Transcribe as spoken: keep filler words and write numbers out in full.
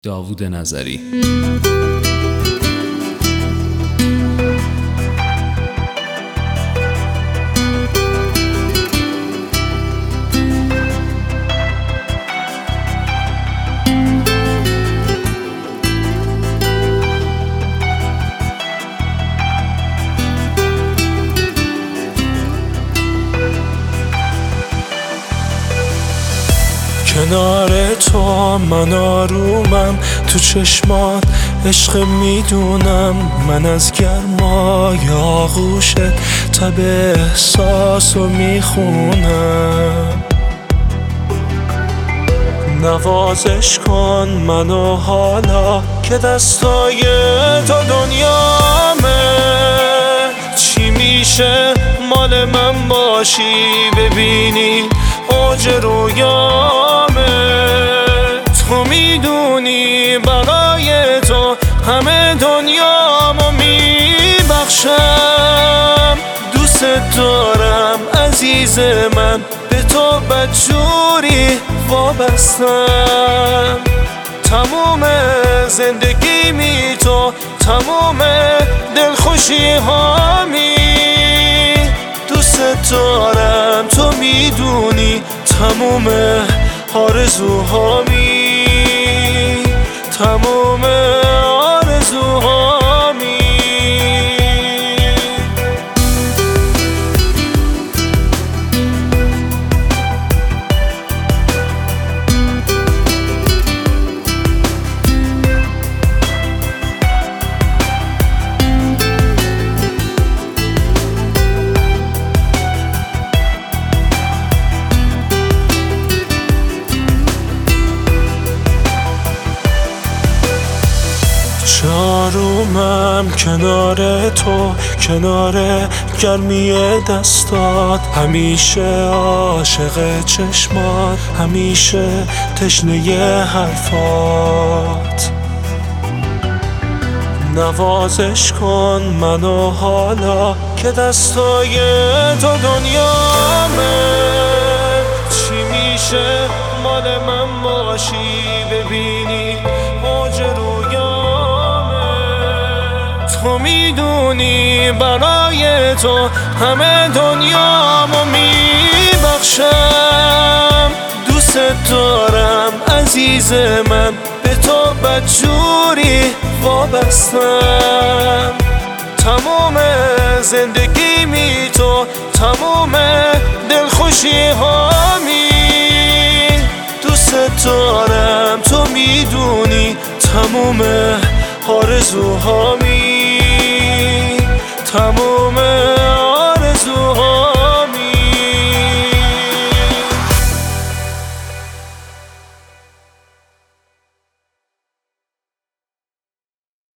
داوود نظری. کنار تو من آرومم، تو چشمات عشق میدونم، من از گرمای آغوشت تب احساسو میخونم. نوازش کن منو حالا که دستای تو دنیامه، چی میشه مال من باشی ببینی اوج رویامه. تو میدونی برای تو همه دنیامو میبخشم، دوست دارم عزیز من، به تو بدجوری وابستم. تموم زندگی می تو، تموم دلخوشی هامی، دوست دارم تو میدونی، تموم آرزوهامی، تموم آرزوهامی. آرومم کنار تو، کنار گرمی دستات، همیشه عاشق چشمات، همیشه تشنه حرفات. نوازش کن منو حالا که دستای تو دنیامه، چی میشه مال من باشی ببینی اوج رویامه. تو میدونی برای تو همه دنیامو میبخشم، دوست دارم عزیز من، به تو بدجوری وابستم. تموم زندگی می تو، تموم دلخوشی هامی، دوست دارم تو میدونی، تموم آرزوهامی.